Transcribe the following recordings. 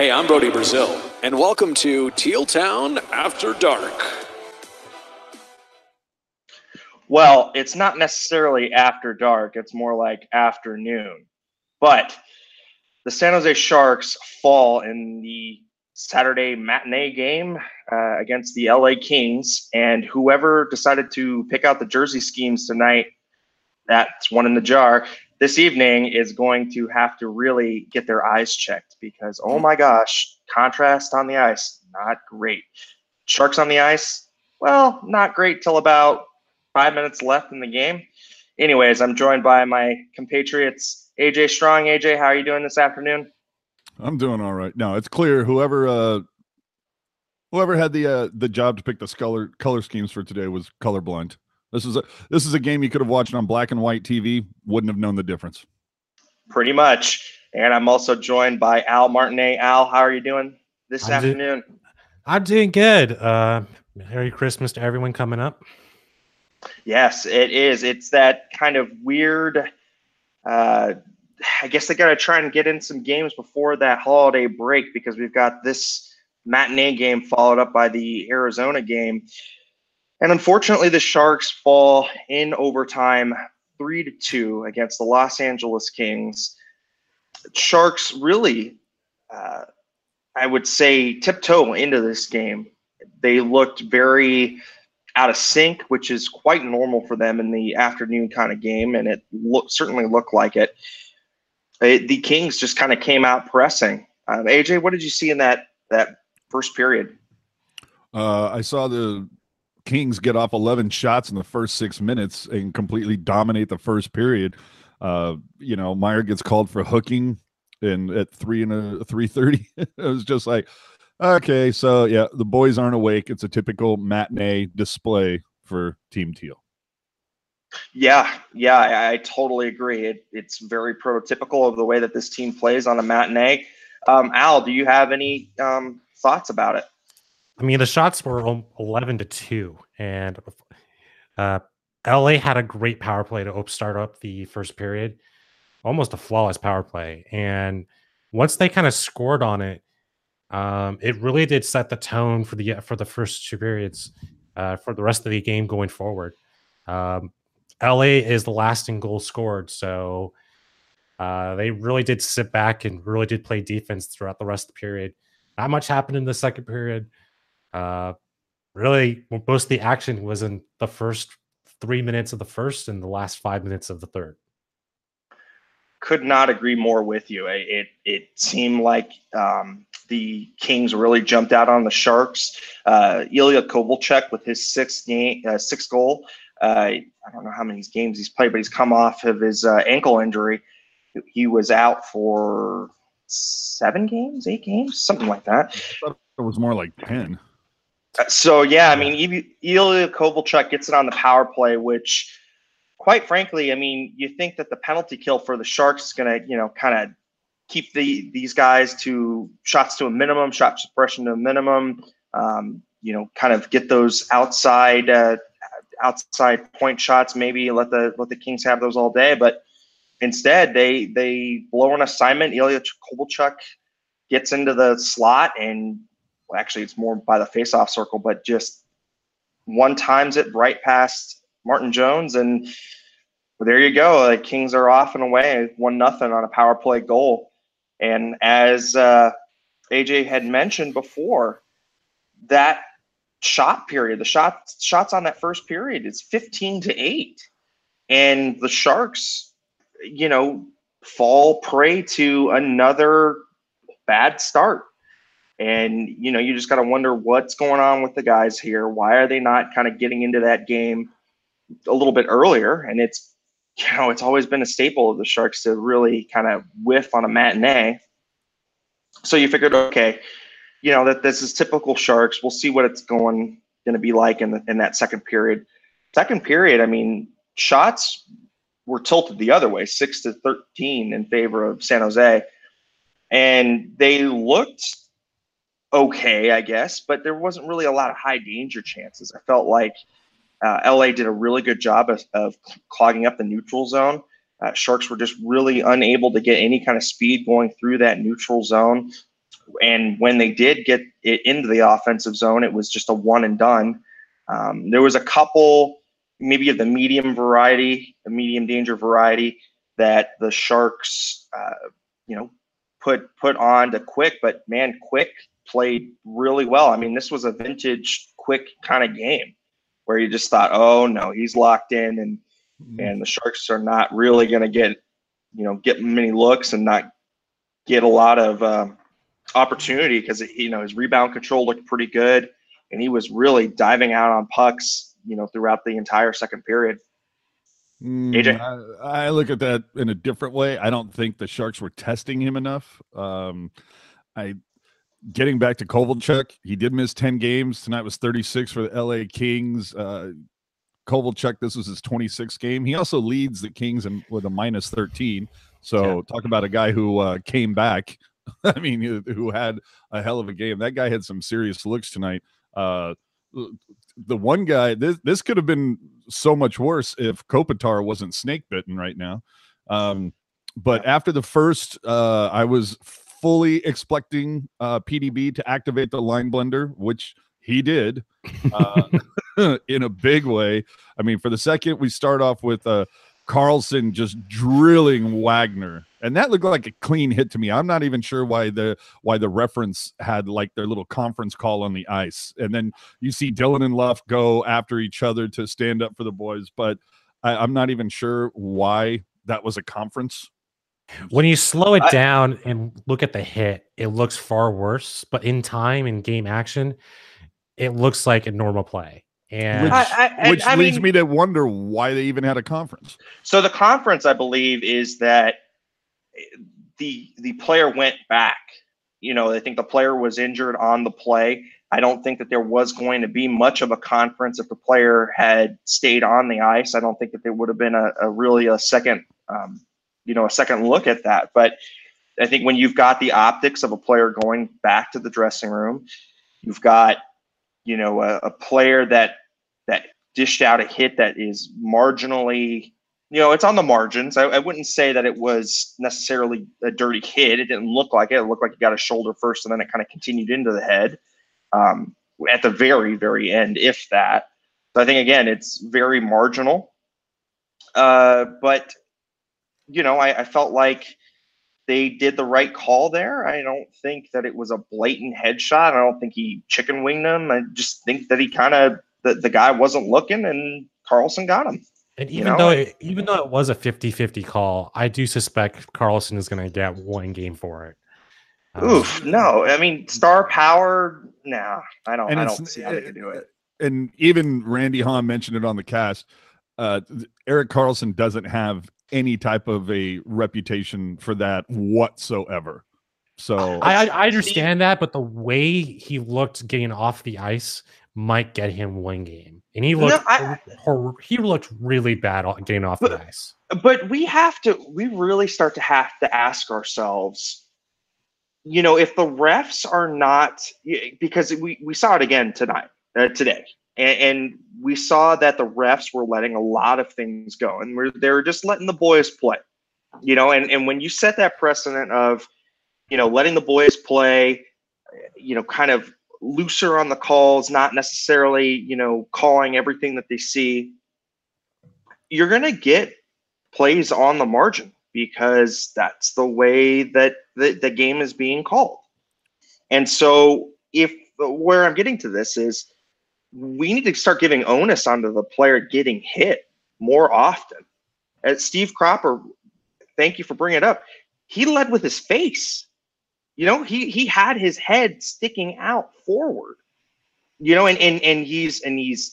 Hey, I'm Brody Brazil, and welcome to Teal Town After Dark. Well, it's not necessarily after dark. It's more like afternoon. But the San Jose Sharks fall in the Saturday matinee game against the LA Kings. And whoever decided to pick out the jersey schemes tonight, that's one in the jar, this evening is going to have to really get their eyes checked because, oh my gosh, contrast on the ice, not great. Sharks on the ice, well, not great till about 5 minutes left in the game. Anyways, I'm joined by my compatriots, AJ Strong. AJ, how are you doing this afternoon? I'm doing all right. No, it's clear whoever had the job to pick the color schemes for today was colorblind. This is a game you could have watched on black and white TV, wouldn't have known the difference. Pretty much. And I'm also joined by Al Martinet. Al, how are you doing this afternoon? I'm doing good. Merry Christmas to everyone coming up. Yes, it is. It's that kind of weird. I guess they got to try and get in some games before that holiday break because we've got this matinee game followed up by the Arizona game. And unfortunately, the Sharks fall in overtime 3-2 against the Los Angeles Kings. Sharks really, I would say, tiptoe into this game. They looked very out of sync, which is quite normal for them in the afternoon kind of game, and it certainly looked like it. The Kings just kind of came out pressing. AJ, what did you see in that first period? I saw the Kings get off 11 shots in the first 6 minutes and completely dominate the first period. Meyer gets called for hooking and at 3:30. It was just like, okay, so yeah, the boys aren't awake. It's a typical matinee display for Team Teal. Yeah, I totally agree. It's very prototypical of the way that this team plays on a matinee. Al, do you have any thoughts about it? I mean, the shots were 11-2, and LA had a great power play to start up the first period, almost a flawless power play. And once they kind of scored on it, it really did set the tone for the first two periods, for the rest of the game going forward. LA is the last in goals scored, so they really did sit back and really did play defense throughout the rest of the period. Not much happened in the second period. Really, most of the action was in the first 3 minutes of the first and the last 5 minutes of the third. Could not agree more with you. It seemed like the Kings really jumped out on the Sharks. Ilya Kovalchuk with his sixth goal. I don't know how many games he's played, but he's come off of his ankle injury. He was out for 8 games, something like that. I thought it was more like 10. So, yeah, I mean, Ilya Kovalchuk gets it on the power play, which, quite frankly, I mean, you think that the penalty kill for the Sharks is going to, kind of keep these guys to shots to a minimum, shot suppression to a minimum, kind of get those outside point shots, maybe let the Kings have those all day. But instead, they blow an assignment. Ilya Kovalchuk gets into the slot and – actually it's more by the faceoff circle, but just one times it right past Martin Jones, and there you go. The Kings are off and away 1-0 on a power play goal. And as AJ had mentioned before, that shot period, the shots on that first period is 15-8, and the Sharks, fall prey to another bad start. And, you just got to wonder what's going on with the guys here. Why are they not kind of getting into that game a little bit earlier? And it's always been a staple of the Sharks to really kind of whiff on a matinee. So you figured, okay, that this is typical Sharks. We'll see what it's going to be like in that second period. Second period, I mean, shots were tilted the other way, 6-13 in favor of San Jose. And they looked okay, I guess, but there wasn't really a lot of high danger chances. I felt like LA did a really good job of clogging up the neutral zone. Sharks were just really unable to get any kind of speed going through that neutral zone. And when they did get it into the offensive zone, it was just a one and done. There was a couple, maybe of the medium danger variety that the Sharks, put on to Quick. But man, Quick played really well. I mean, this was a vintage Quick kind of game where you just thought, oh no, he's locked in, and the Sharks are not really going to get many looks and not get a lot of opportunity, because his rebound control looked pretty good, and he was really diving out on pucks throughout the entire second period. AJ? I look at that in a different way. I don't think the Sharks were testing him enough. Getting back to Kovalchuk, he did miss 10 games. Tonight was 36 for the LA Kings. Kovalchuk, this was his 26th game. He also leads the Kings with a minus 13. So talk about a guy who came back. I mean, who had a hell of a game. That guy had some serious looks tonight. The one guy, this could have been so much worse if Kopitar wasn't snake bitten right now. But after the first, I was fully expecting PDB to activate the line blender, which he did in a big way. I mean, for the second, we start off with Carlson just drilling Wagner, and that looked like a clean hit to me. I'm not even sure why the reference had like their little conference call on the ice, and then you see Dylan and Luff go after each other to stand up for the boys, but I'm not even sure why that was a conference. When you slow it down and look at the hit, it looks far worse, but in game action, it looks like a normal play. And which leads me to wonder why they even had a conference. So the conference, I believe, is that the player went back. I think the player was injured on the play. I don't think that there was going to be much of a conference if the player had stayed on the ice. I don't think that there would have been a second look at that. But I think when you've got the optics of a player going back to the dressing room, you've got a player that dished out a hit that is marginally, it's on the margins. I wouldn't say that it was necessarily a dirty hit. It didn't look like it. It looked like he got a shoulder first, and then it kind of continued into the head at the very, very end, if that. So I think, again, it's very marginal. But, I felt like they did the right call there. I don't think that it was a blatant headshot. I don't think he chicken winged him. I just think that he kind of, the guy wasn't looking, and Carlson got him. And even though it was a 50-50 call, I do suspect Carlson is going to get one game for it. No. I mean, star power, no. I don't see how they can do it. And even Randy Hahn mentioned it on the cast. Erik Karlsson doesn't have any type of a reputation for that whatsoever. So I understand that, but the way he looked getting off the ice might get him one game, and he looked really bad getting off the ice. But we really start to have to ask ourselves, if the refs are not, because we saw it again today. And we saw that the refs were letting a lot of things go, and they were just letting the boys play, and when you set that precedent of, letting the boys play, kind of looser on the calls, not necessarily, calling everything that they see, you're going to get plays on the margin, because that's the way that the game is being called. And so where I'm getting to this is, we need to start giving onus onto the player getting hit more often. As Steve Cropper, thank you for bringing it up, he led with his face. He had his head sticking out forward. And he's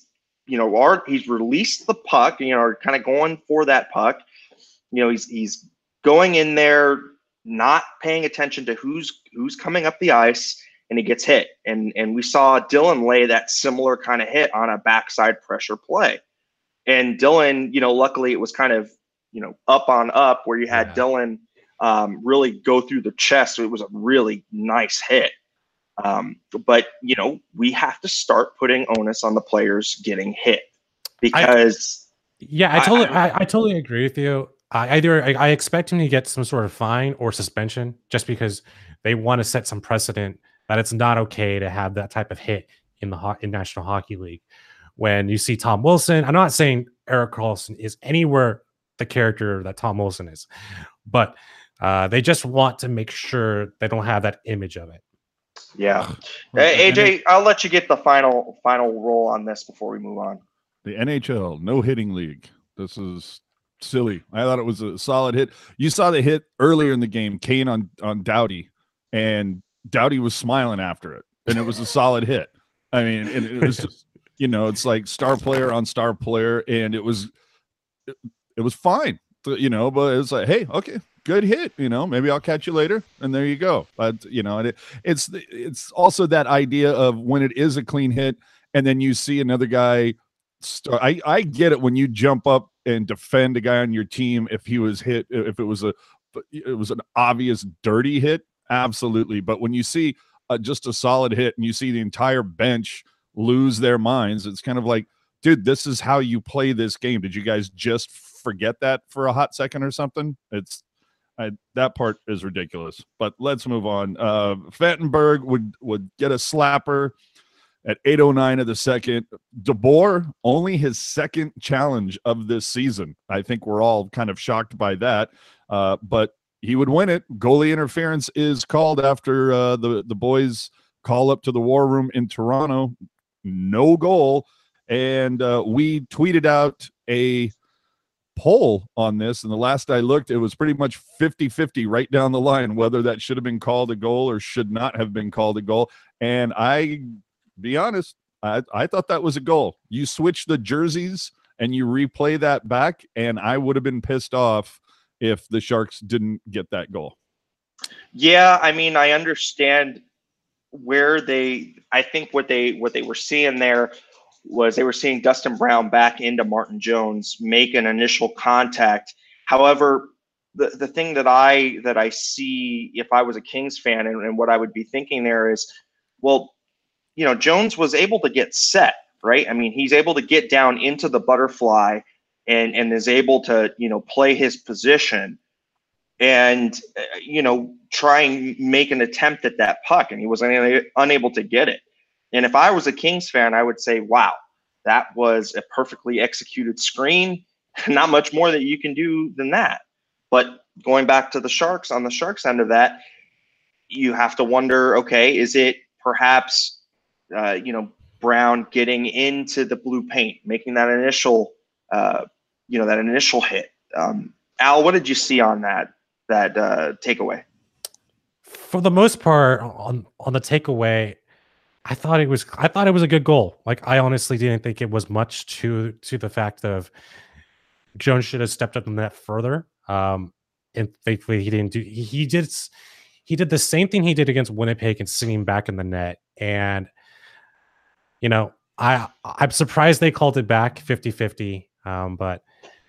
released the puck, kind of going for that puck. He's going in there, not paying attention to who's coming up the ice, and he gets hit. And we saw Dylan lay that similar kind of hit on a backside pressure play. And Dylan, luckily it was kind of, up on up, where you had Dylan really go through the chest. So it was a really nice hit. But, we have to start putting onus on the players getting hit, because I totally agree with you. I expect him to get some sort of fine or suspension just because they want to set some precedent that it's not okay to have that type of hit in in National Hockey League. When you see Tom Wilson, I'm not saying Erik Karlsson is anywhere the character that Tom Wilson is, but they just want to make sure they don't have that image of it. Yeah. AJ, I'll let you get the final roll on this before we move on. The NHL, no hitting league. This is silly. I thought it was a solid hit. You saw the hit earlier in the game, Kane on Doughty, and Doughty was smiling after it, and it was a solid hit. I mean, it was just, it's like star player on star player, and it was fine, but it's like, hey, okay, good hit, maybe I'll catch you later, and there you go. But and it's also that idea of when it is a clean hit, and then you see another guy. I get it when you jump up and defend a guy on your team if he was hit, if it was an obvious dirty hit, absolutely. But when you see just a solid hit and you see the entire bench lose their minds, it's kind of like, dude, this is how you play this game. Did you guys just forget that for a hot second or something? That part is ridiculous. But let's move on. Vandenberg would get a slapper at 8:09 of the second. DeBoer, only his second challenge of this season. I think we're all kind of shocked by that. But he would win it. Goalie interference is called after the boys call up to the war room in Toronto. No goal. And we tweeted out a poll on this, and the last I looked, it was pretty much 50-50 right down the line whether that should have been called a goal or should not have been called a goal. And be honest, I thought that was a goal. You switch the jerseys and you replay that back, and I would have been pissed off if the Sharks didn't get that goal. Yeah, I mean, I understand where I think what they were seeing there was they were seeing Dustin Brown back into Martin Jones, make an initial contact. However, the thing that I see if I was a Kings fan and what I would be thinking there is, well, Jones was able to get set, right? I mean, he's able to get down into the butterfly and is able to, play his position and, try and make an attempt at that puck. And he was unable to get it. And if I was a Kings fan, I would say, wow, that was a perfectly executed screen. Not much more that you can do than that. But going back to the Sharks, on the Sharks end of that, you have to wonder, okay, is it perhaps Brown getting into the blue paint, making that initial, hit. Al, what did you see on that takeaway? For the most part, on the takeaway, I thought it was a good goal. Like, I honestly didn't think it was much to the fact of Jones should have stepped up in that further. And thankfully he didn't do. He did the same thing he did against Winnipeg and sitting back in the net. And I'm surprised they called it back 50-50. But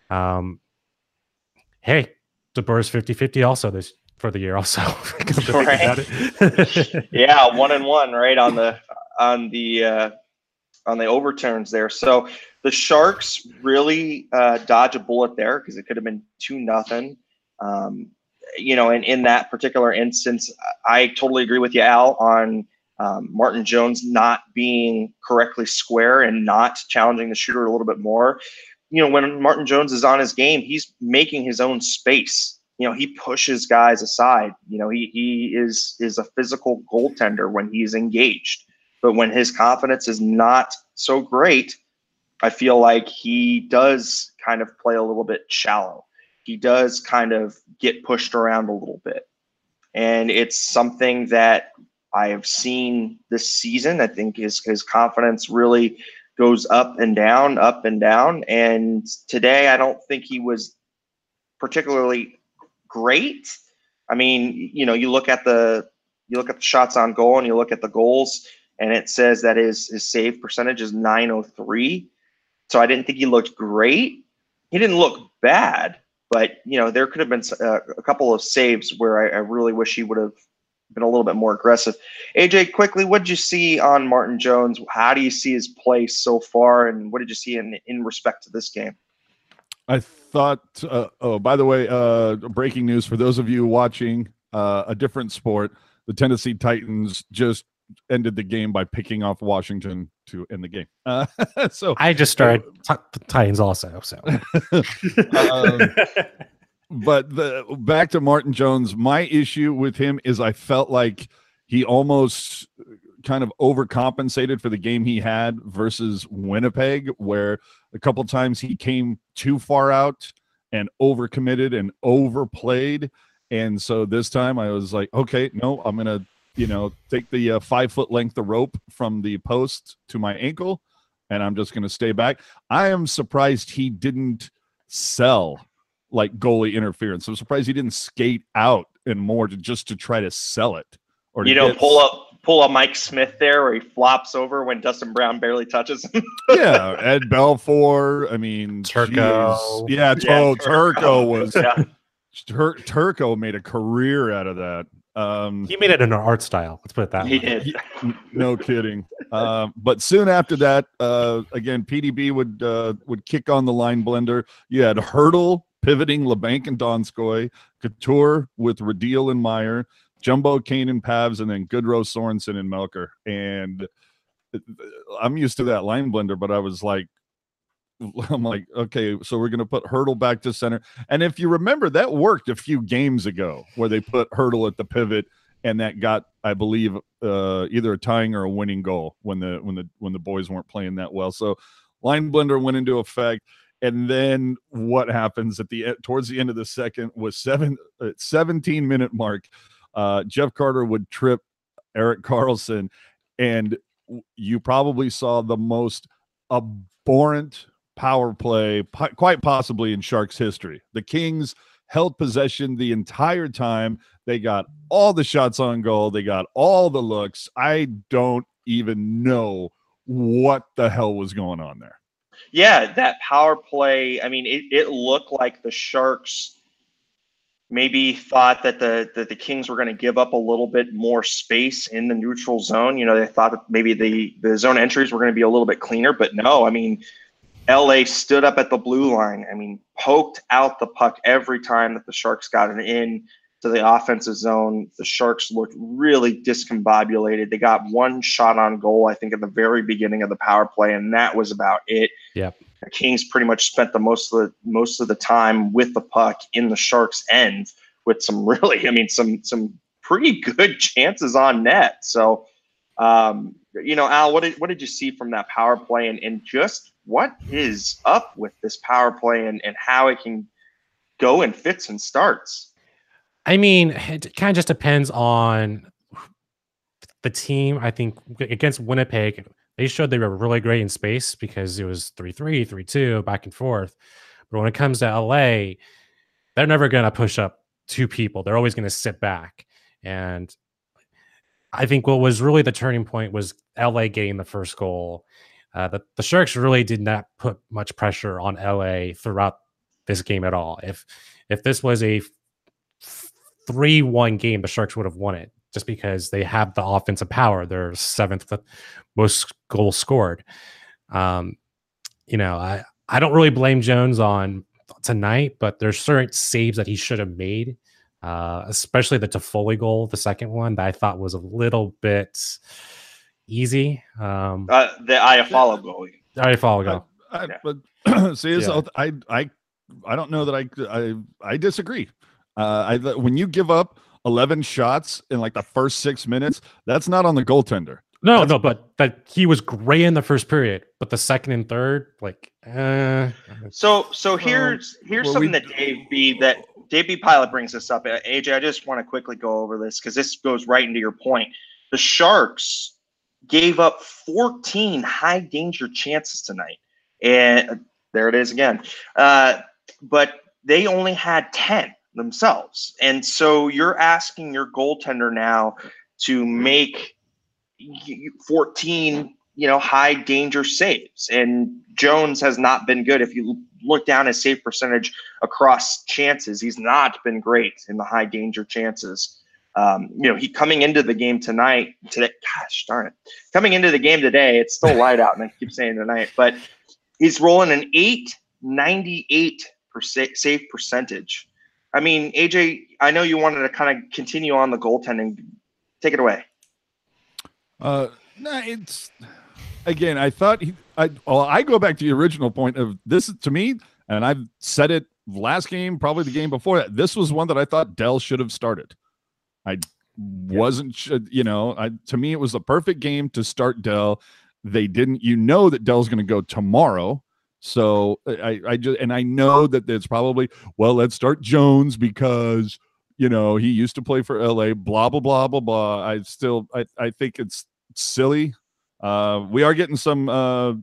hey, DeBoer's 50-50 also this for the year also. Right. Yeah, 1-1, right, on the overturns there. So the Sharks really dodge a bullet there because it could have been 2-0. And in that particular instance, I totally agree with you, Al, on Martin Jones not being correctly square and not challenging the shooter a little bit more. When Martin Jones is on his game, he's making his own space. He pushes guys aside. He is a physical goaltender when he's engaged. But when his confidence is not so great, I feel like he does kind of play a little bit shallow. He does kind of get pushed around a little bit. And it's something that I have seen this season. I think his confidence really goes up and down. And today, I don't think he was particularly great. I mean, you look at the shots on goal and you look at the goals, and it says that his save percentage is .903. So I didn't think he looked great. He didn't look bad, but there could have been a couple of saves where I really wish he would have been a little bit more aggressive. AJ, quickly, what did you see on Martin Jones? How do you see his play so far, and what did you see in respect to this game? I thought, oh, by the way, breaking news for those of you watching a different sport, the Tennessee Titans just ended the game by picking off Washington to end the game. So I just started Titans also. So, but back to Martin Jones, my issue with him is I felt like he almost kind of overcompensated for the game he had versus Winnipeg, where a couple times he came too far out and overcommitted and overplayed. And so this time I was like, okay, no, I'm going to, take the 5 foot length of rope from the post to my ankle, and I'm just going to stay back. I am surprised he didn't sell like goalie interference. I'm surprised he didn't skate out and more to try to sell it. Or pull a Mike Smith there where he flops over when Dustin Brown barely touches him. Yeah, Ed Belfour. I mean, Turco. Geez. Yeah, Turco was. Yeah. Turco made a career out of that. He made it in an art style. Let's put it that way. He did. No kidding. But soon after that, again, PDB would kick on the line blender. You had Hurdle pivoting LeBanc and Donskoy, Couture with Radil and Meyer, Jumbo, Kane and Pavs, and then Goodrow, Sorensen, and Melker. And I'm used to that line blender, but I'm like, okay, so we're going to put Hurdle back to center. And if you remember, that worked a few games ago where they put Hurdle at the pivot, and that got, I believe, either a tying or a winning goal when the boys weren't playing that well. So line blender went into effect. And then what happens towards the end of the second was 17-minute mark. Jeff Carter would trip Erik Karlsson, and you probably saw the most abhorrent power play quite possibly in Sharks history. The Kings held possession the entire time. They got all the shots on goal. They got all the looks. I don't even know what the hell was going on there. Yeah, that power play, I mean, it looked like the Sharks maybe thought that the Kings were going to give up a little bit more space in the neutral zone. They thought that maybe the zone entries were going to be a little bit cleaner, but no, I mean, LA stood up at the blue line. I mean, poked out the puck every time that the Sharks got it in to the offensive zone. The Sharks looked really discombobulated. They got one shot on goal, I think, at the very beginning of the power play, and that was about it. Yep. The Kings pretty much spent the most of the time with the puck in the Sharks' end with some really, I mean, some pretty good chances on net. So, Al, what did you see from that power play, and just what is up with this power play and how it can go in fits and starts? I mean, it kind of just depends on the team. I think against Winnipeg, they showed they were really great in space because it was 3-3, 3-2, back and forth. But when it comes to LA, they're never going to push up two people. They're always going to sit back. And I think what was really the turning point was LA getting the first goal. The Sharks really did not put much pressure on LA throughout this game at all. If this was a 3-1 game, the Sharks would have won it just because they have the offensive power. They're seventh most goals scored. I don't really blame Jones on tonight, but there's certain saves that he should have made, especially the Toffoli goal, the second one, that I thought was a little bit easy. The Iafallo goal. But see, so I don't know that I disagree. When you give up 11 shots in like the first 6 minutes, that's not on the goaltender. No, but that he was great in the first period, but the second and third, like, So here's something that Dave B. Pilot brings this up. AJ, I just want to quickly go over this because this goes right into your point. The Sharks gave up 14 high danger chances tonight, and there it is again. But they only had 10 themselves, and so you're asking your goaltender now to make 14 high danger saves, and Jones has not been good. If you look down his save percentage across chances, he's not been great in the high danger chances. He coming into the game today, gosh darn it, coming into the game today, it's still light out and I keep saying tonight, but he's rolling an .898 save percentage. I mean, AJ, I know you wanted to kind of continue on the goaltending. Take it away. No, it's again. I thought I go back to the original point of this to me, and I've said it last game, probably the game before that. This was one that I thought Dell should have started. I wasn't, to me, it was the perfect game to start Dell. They didn't, that Dell's going to go tomorrow. So I know that it's probably, well, let's start Jones because, he used to play for LA, blah, blah, blah, blah, blah. I think it's silly. We are getting some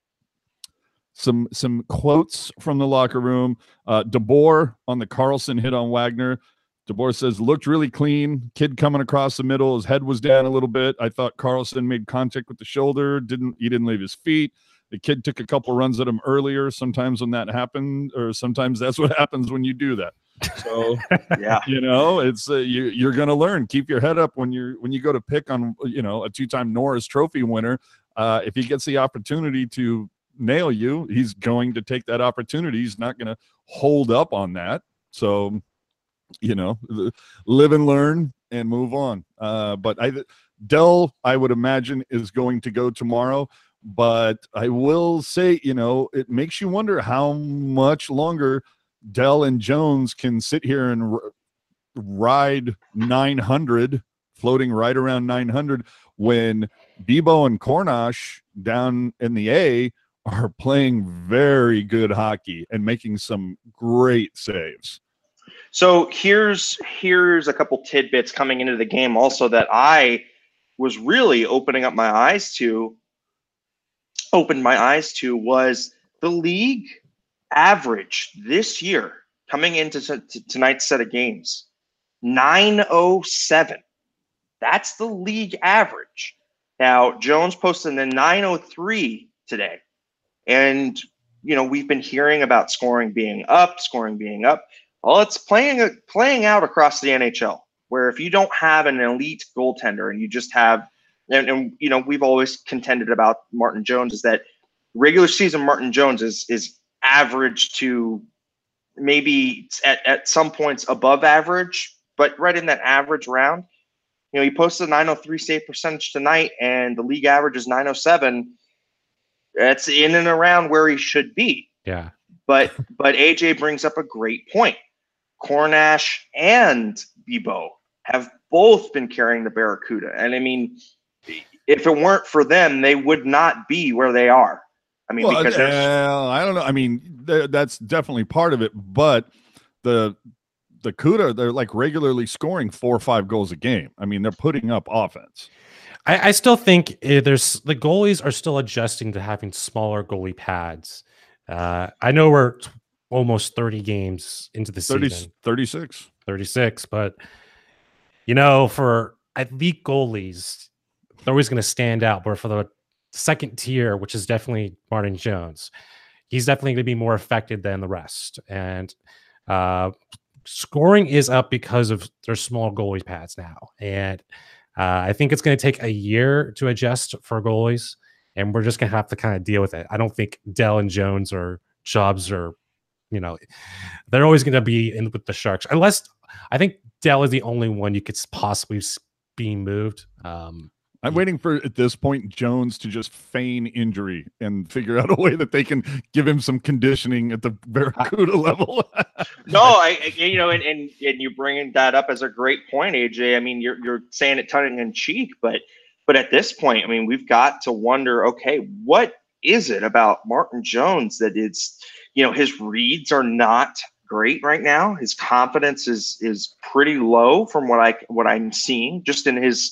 quotes from the locker room. DeBoer on the Carlson hit on Wagner. DeBoer says, looked really clean. Kid coming across the middle. His head was down a little bit. I thought Carlson made contact with the shoulder. He didn't leave his feet. The kid took a couple runs at him earlier. Sometimes when that happened, or sometimes that's what happens when you do that. So, yeah, it's you're going to learn. Keep your head up when you go to pick on, a two-time Norris Trophy winner. If he gets the opportunity to nail you, he's going to take that opportunity. He's not going to hold up on that. So, live and learn and move on. But Dell, I would imagine, is going to go tomorrow. But I will say, it makes you wonder how much longer Dell and Jones can sit here and ride 900, floating right around 900, when Bebo and Cornash down in the A are playing very good hockey and making some great saves. So here's a couple tidbits coming into the game also that I was really opened my eyes to was the league average this year coming into tonight's set of games, 907. That's the league average. Now, Jones posted a 903 today. And, we've been hearing about scoring being up. Well, it's playing out across the NHL, where if you don't have an elite goaltender and you just have, and we've always contended about Martin Jones, is that regular season Martin Jones is average to maybe at some points above average, but right in that average round. He posted a 903 save percentage tonight, and the league average is 907. That's in and around where he should be. Yeah. But AJ brings up a great point. Cornash and Bebo have both been carrying the Barracuda. And I mean, if it weren't for them, they would not be where they are. I mean, because I don't know. I mean, that's definitely part of it, but the Cuda, they're like regularly scoring 4 or 5 goals a game. I mean, they're putting up offense. I still think the goalies are still adjusting to having smaller goalie pads. I know we're almost 30 games into the season. 36. But, for elite goalies, they're always going to stand out. But for the second tier, which is definitely Martin Jones, he's definitely going to be more affected than the rest. And scoring is up because of their small goalie pads now. And I think it's going to take a year to adjust for goalies, and we're just going to have to kind of deal with it. I don't think Dell and Jones or Chubbs are, they're always going to be in with the Sharks. Unless I think Dell is the only one you could possibly be moved. I'm waiting for, at this point, Jones to just feign injury and figure out a way that they can give him some conditioning at the Barracuda level. No, and you bringing that up as a great point, AJ. I mean, you're saying it tongue in cheek, but at this point, I mean, we've got to wonder, okay, what is it about Martin Jones that it's, his reads are not great right now. His confidence is pretty low from what I'm seeing just in his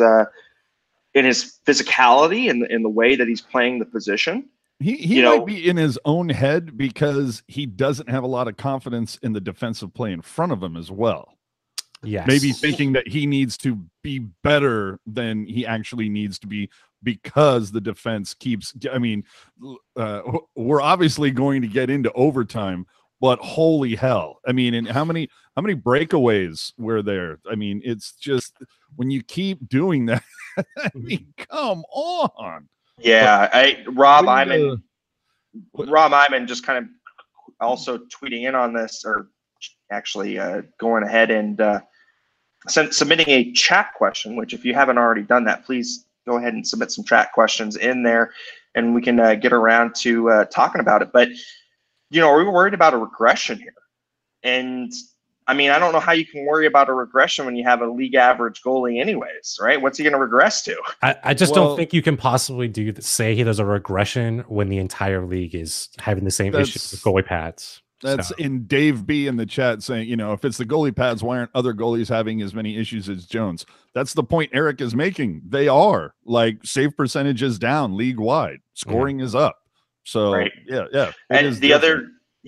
physicality and in the way that he's playing the position. He might be in his own head because he doesn't have a lot of confidence in the defensive play in front of him as well. Yes. Maybe thinking that he needs to be better than he actually needs to be because the defense keeps, we're obviously going to get into overtime, but holy hell. I mean, and how many breakaways were there? I mean, it's just when you keep doing that, I mean, come on. Yeah, Rob Iman just kind of also tweeting in on this, or actually going ahead and submitting a chat question, which if you haven't already done that, please go ahead and submit some chat questions in there, and we can get around to talking about it. But, are we worried about a regression here? And I mean, I don't know how you can worry about a regression when you have a league average goalie anyways, right? What's he going to regress to? I just don't think you can possibly say there's a regression when the entire league is having the same issues with goalie pads. That's in Dave B in the chat saying, if it's the goalie pads, why aren't other goalies having as many issues as Jones? That's the point Eric is making. They are. Like, save percentage is down league wide. Scoring is up. So, right. Yeah. And the other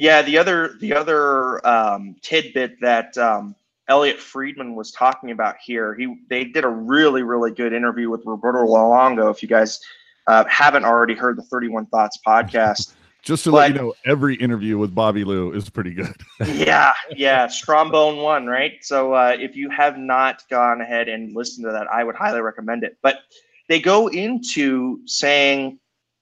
tidbit that Elliot Friedman was talking about here, they did a really, really good interview with Roberto Luongo. If you guys haven't already heard the 31 Thoughts podcast. Just to let you know, every interview with Bobby Lou is pretty good. yeah. Strombone one, right? So if you have not gone ahead and listened to that, I would highly recommend it. But they go into saying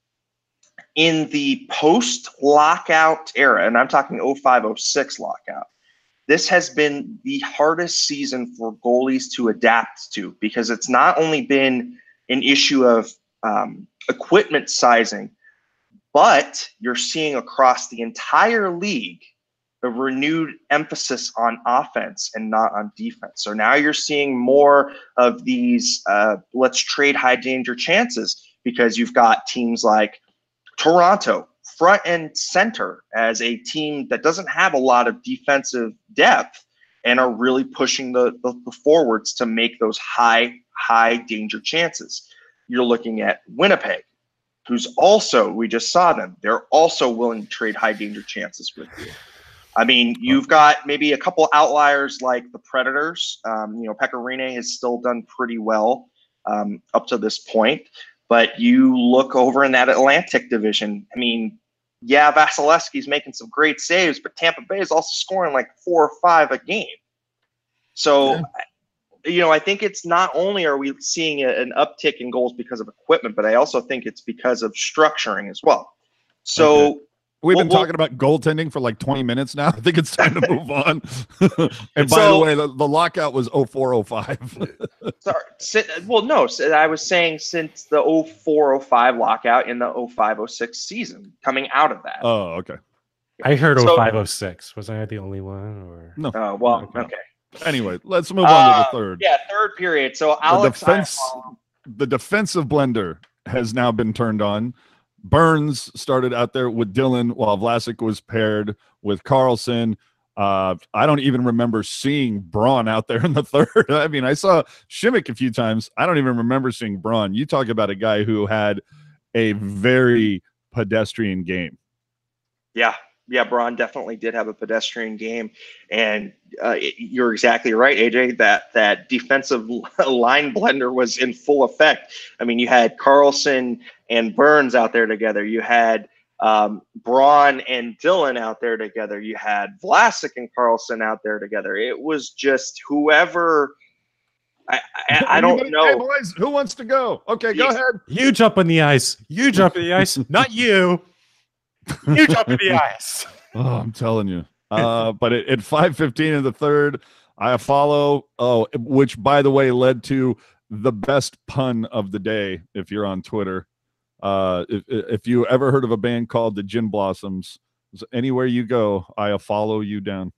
in the post-lockout era, and I'm talking 05-06 lockout, this has been the hardest season for goalies to adapt to, because it's not only been an issue of equipment sizing, but you're seeing across the entire league a renewed emphasis on offense and not on defense. So now you're seeing more of these let's trade high danger chances, because you've got teams like Toronto front and center as a team that doesn't have a lot of defensive depth and are really pushing the forwards to make those high danger chances. You're looking at Winnipeg, who's also, we just saw them, they're also willing to trade high danger chances with you. I mean, you've got maybe a couple outliers like the Predators. Pekka Rinne has still done pretty well up to this point. But you look over in that Atlantic division, I mean, Vasilevsky's making some great saves, but Tampa Bay is also scoring like 4 or 5 a game. So, I think it's not only are we seeing an uptick in goals because of equipment, but I also think it's because of structuring as well. So we've been talking about goaltending for like 20 minutes now. I think it's time to move on. And by the way, the lockout was 04-05. Sorry. I was saying since the 04-05 lockout in the 05-06 season, coming out of that. Oh, okay. I heard 05-06. Was I the only one? Or no? Okay. Anyway, let's move on to the third. Yeah, third period. So Alex, the defensive blender has now been turned on. Burns started out there with Dylan while Vlasic was paired with Carlson. I don't even remember seeing Braun out there in the third. I mean, I saw Shimmick a few times. I don't even remember seeing Braun. You talk about a guy who had a very pedestrian game. Yeah, Braun definitely did have a pedestrian game, and you're exactly right, AJ. That defensive line blender was in full effect. I mean, you had Carlson and Burns out there together. You had Braun and Dylan out there together. You had Vlasic and Carlson out there together. It was just whoever. I don't know. Hey boys, who wants to go? Okay, go ahead. You jump on the ice. You jump in the ice. Not you. You jump in the ice. Oh, I'm telling you. But at 5:15 in the third, I follow. Oh, which by the way led to the best pun of the day. If you're on Twitter, if you ever heard of a band called the Gin Blossoms, anywhere you go, I follow you down.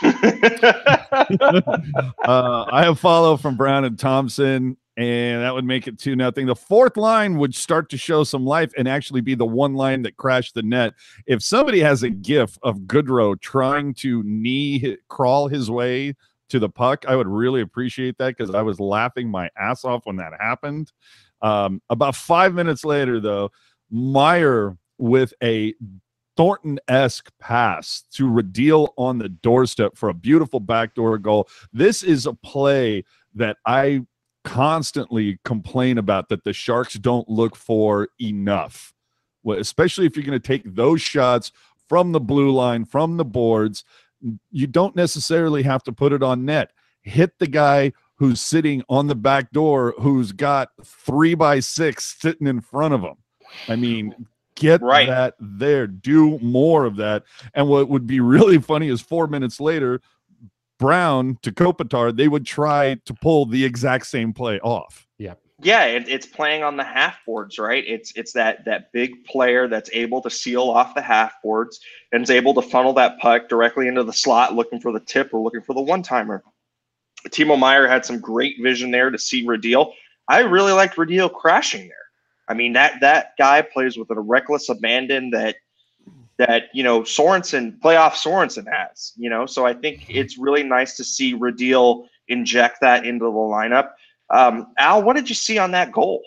I have follow from Brown and Thompson, and that would make it 2-0. The fourth line would start to show some life and actually be the one line that crashed the net. If somebody has a gif of Goodrow trying to crawl his way to the puck, I would really appreciate that, because I was laughing my ass off when that happened. About 5 minutes later, though, Meyer with a Thornton-esque pass to Radil on the doorstep for a beautiful backdoor goal. This is a play that I constantly complain about, that the Sharks don't look for enough, especially if you're going to take those shots from the blue line, from the boards. You don't necessarily have to put it on net. Hit the guy who's sitting on the back door, who's got 3x6 sitting in front of him. I mean, Get Right. that there. Do more of that. And what would be really funny is 4 minutes later, Brown to Kopitar, they would try to pull the exact same play off. Yeah, it's playing on the half boards, right? It's that big player that's able to seal off the half boards and is able to funnel that puck directly into the slot, looking for the tip or looking for the one-timer. Timo Meier had some great vision there to see Radil. I really liked Radil crashing there. I mean, that guy plays with a reckless abandon that Sorensen, playoff Sorensen has, so I think it's really nice to see Radil inject that into the lineup. Al, what did you see on that goal?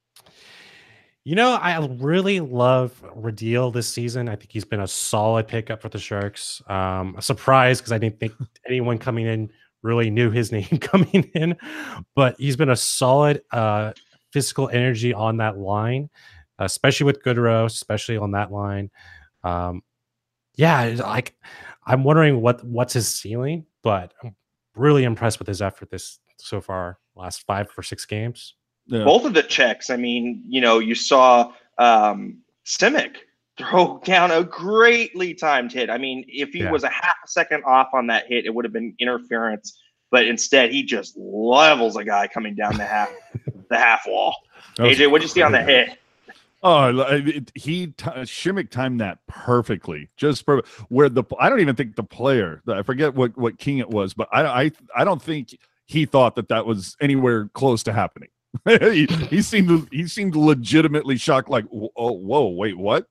I really love Radil this season. I think he's been a solid pickup for the Sharks. A surprise because I didn't think anyone coming in really knew his name coming in, but he's been a solid physical energy on that line, especially with Goodrow, especially on that line. I'm wondering what's his ceiling, but I'm really impressed with his effort this so far, last 5 or 6 games. Yeah. Both of the checks. I mean, you saw Simic throw down a greatly timed hit. I mean, if he was a half a second off on that hit, it would have been interference. But instead, he just levels a guy coming down the half wall. AJ, what'd you see on that hit? Oh, Simic timed that perfectly. Just where I don't even think the player, I forget what king it was, but I don't think he thought that was anywhere close to happening. he seemed legitimately shocked, like, oh, whoa, wait, what?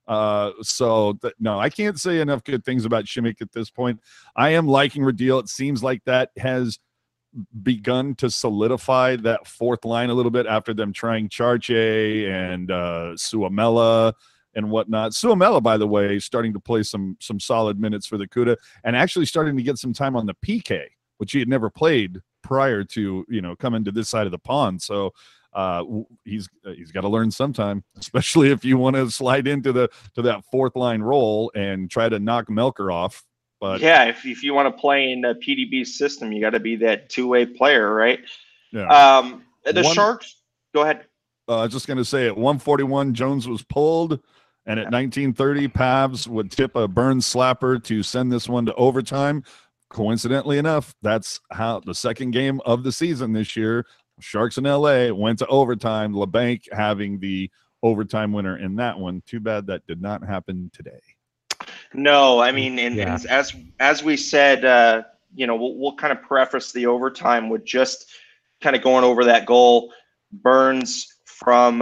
No, I can't say enough good things about Simic at this point. I am liking Radil. It seems like that has begun to solidify that fourth line a little bit after them trying Charche and Suomela and whatnot. Suomela, by the way, starting to play some solid minutes for the CUDA and actually starting to get some time on the PK, which he had never played prior to coming to this side of the pond. So he's got to learn sometime, especially if you want to slide into that fourth line role and try to knock Melker off. But yeah, if you want to play in the PDB system, you got to be that two-way player, right? Yeah. Sharks. Go ahead. I was just going to say at 1:41, Jones was pulled, and at 19:30, Pavs would tip a Burns slapper to send this one to overtime. Coincidentally enough, that's how the second game of the season this year, Sharks in LA, went to overtime. LeBanc having the overtime winner in that one. Too bad that did not happen today. No, I mean, and as we said, we'll kind of preface the overtime with just kind of going over that goal. Burns from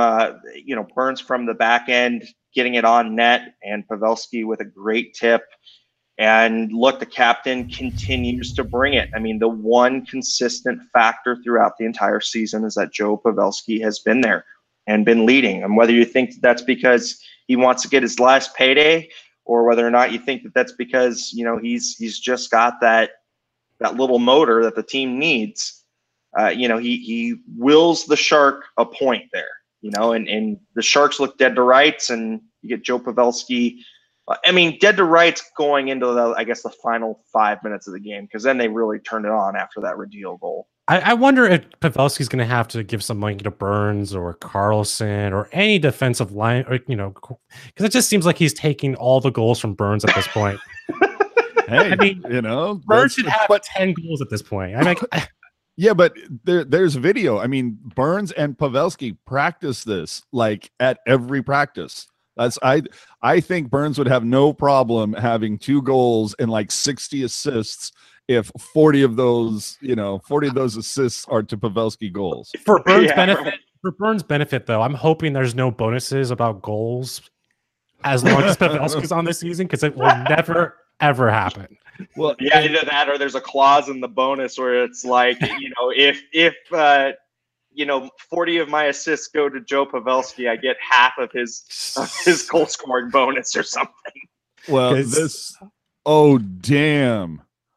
the back end, getting it on net, and Pavelski with a great tip. And look, the captain continues to bring it. I mean, the one consistent factor throughout the entire season is that Joe Pavelski has been there and been leading. And whether you think that's because he wants to get his last payday, or whether or not you think that's because he's just got that little motor that the team needs, he wills the Shark a point there, and the Sharks look dead to rights, and you get Joe Pavelski. I mean, dead to rights going into the final 5 minutes of the game, because then they really turned it on after that Radil goal. I wonder if Pavelski's going to have to give some money to Burns or Carlson or any defensive line, or because it just seems like he's taking all the goals from Burns at this point. Hey, I mean, Burns should have 10 goals at this point. I mean, yeah, but there's video. I mean, Burns and Pavelski practice this like at every practice. I think Burns would have no problem having 2 goals and like 60 assists if 40 of those assists are to Pavelski goals. For Burns' benefit, though, I'm hoping there's no bonuses about goals as long as Pavelski's on this season, because it will never ever happen. Well, yeah, either that or there's a clause in the bonus where it's like, if 40 of my assists go to Joe Pavelski, I get half of his goal scoring bonus or something. Well, oh damn.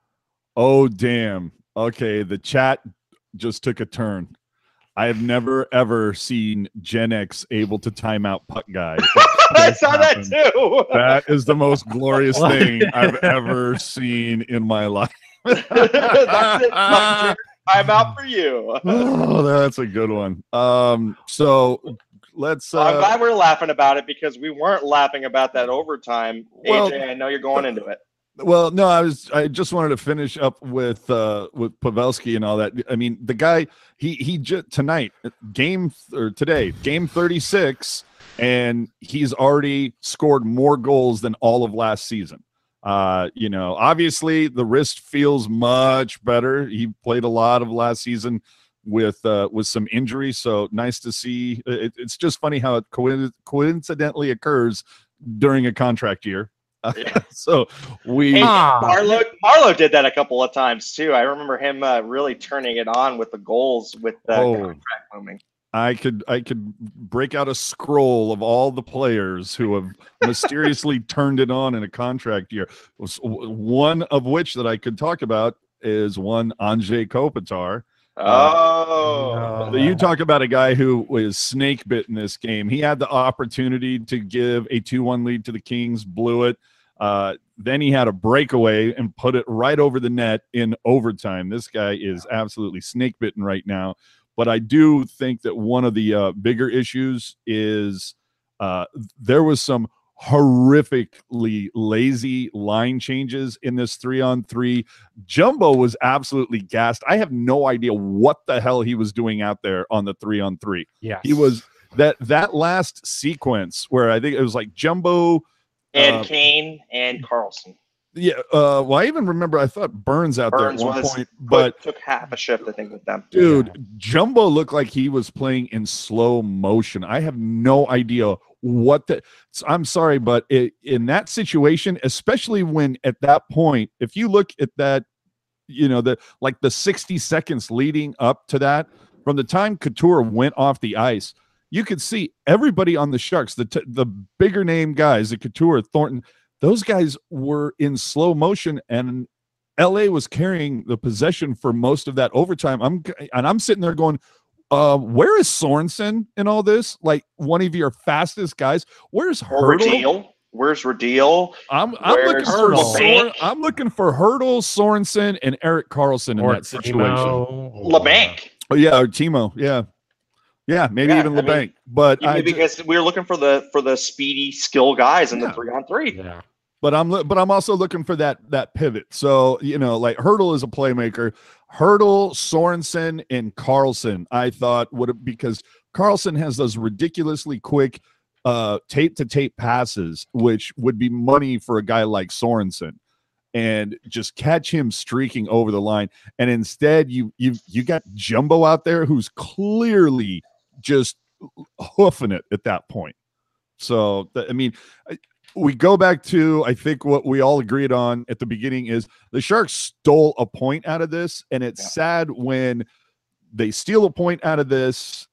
Okay, the chat just took a turn. I have never ever seen Gen X able to time out puck guy. I saw that too. That is the most glorious thing I've ever seen in my life. That's it. I'm out for you. Oh, that's a good one. So let's. Well, I'm glad we're laughing about it because we weren't laughing about that overtime. Well, AJ, I know you're going into it. Well, no, I just wanted to finish up with Pavelski and all that. I mean, the guy he just tonight today game 36, and he's already scored more goals than all of last season. Obviously the wrist feels much better. He played a lot of last season with some injuries, so nice to see. It's just funny how it coincidentally occurs during a contract year. So Marlo did that a couple of times too. I remember him really turning it on with the goals with the contract looming. I could break out a scroll of all the players who have mysteriously turned it on in a contract year. One of which that I could talk about is one Anze Kopitar. You talk about a guy who was snake bit in this game. He had the opportunity to give a 2-1 lead to the Kings, blew it. Then he had a breakaway and put it right over the net in overtime. This guy is absolutely snake bitten right now. But I do think that one of the bigger issues is there was some horrifically lazy line changes in this 3-on-3. Jumbo was absolutely gassed. I have no idea what the hell he was doing out there on the 3-on-3. Yeah, he was that last sequence where I think it was like Jumbo and Kane and Carlson. Yeah, well, I even remember I thought Burns there at one point, but took half a shift, I think, with them. Dude, Jumbo looked like he was playing in slow motion. I have no idea I'm sorry, but in that situation, especially when at that point, if you look at that, the 60 seconds leading up to that, from the time Couture went off the ice, you could see everybody on the Sharks, the bigger name guys, the Couture, Thornton. Those guys were in slow motion, and LA was carrying the possession for most of that overtime. I'm sitting there going, where is Sorensen in all this? Like one of your fastest guys. Where's Hurdle? Where's Radil? I'm looking for Hurdle, Sorensen, and Erik Karlsson in that situation. LeBanc. Oh yeah, or Timo. Yeah. Yeah, maybe even LeBanc. But because we're looking for the speedy skill guys in the 3-on-3. Yeah. But I'm also looking for that pivot. So, like Hurdle is a playmaker. Hurdle, Sorensen, and Karlsson, I thought because Karlsson has those ridiculously quick tape-to-tape passes, which would be money for a guy like Sorensen. And just catch him streaking over the line. And instead, you got Jumbo out there who's clearly just hoofing it at that point. So, we go back to, I think what we all agreed on at the beginning is the Sharks stole a point out of this. And it's sad when they steal a point out of this,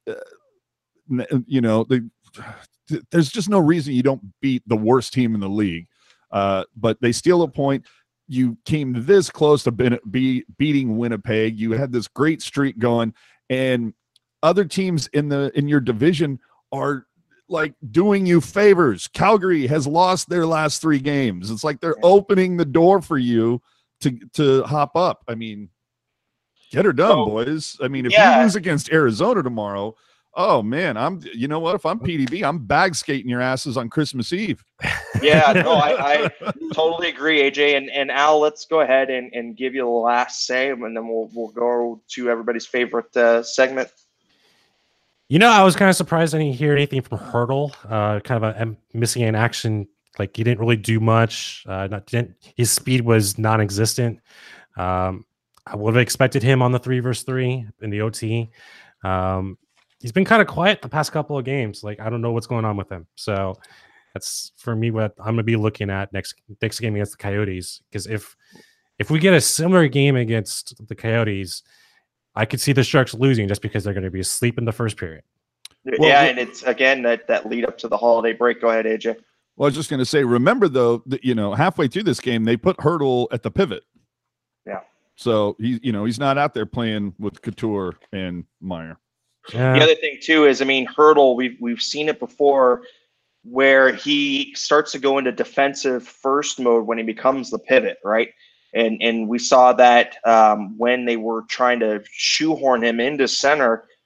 there's just no reason you don't beat the worst team in the league. But they steal a point. You came this close to beating Winnipeg. You had this great streak going, and other teams in your division are like doing you favors. Calgary has lost their last 3 games. It's like they're opening the door for you to hop up. I mean, get her done, boys. I mean, if you lose against Arizona tomorrow, oh man, if I'm PDB, I'm bag skating your asses on Christmas Eve. Yeah, no, I totally agree, AJ. And Al, let's go ahead and give you the last say, and then we'll go to everybody's favorite segment. I was kind of surprised I didn't hear anything from Hurdle. Kind of missing in action. Like he didn't really do much. His speed was non-existent. I would have expected him on the 3-versus-3 in the OT. He's been kind of quiet the past couple of games. Like I don't know what's going on with him. So that's for me what I'm going to be looking at next game against the Coyotes. Because if we get a similar game against the Coyotes, I could see the Sharks losing just because they're going to be asleep in the first period. And it's again that lead up to the holiday break. Go ahead, AJ. Well, I was just going to say, remember though that halfway through this game they put Hurdle at the pivot. Yeah. So he's not out there playing with Couture and Meyer. The other thing too is, Hurdle. We've seen it before, where he starts to go into defensive first mode when he becomes the pivot, right? And we saw that when they were trying to shoehorn him into center,